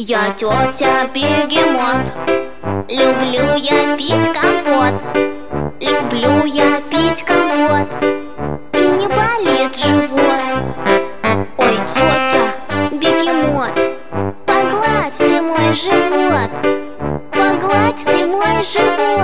Я тетя Бегемот, люблю я пить компот. Люблю я пить компот, и не болит живот. Ой, тетя Бегемот, погладь ты мой живот, погладь ты мой живот.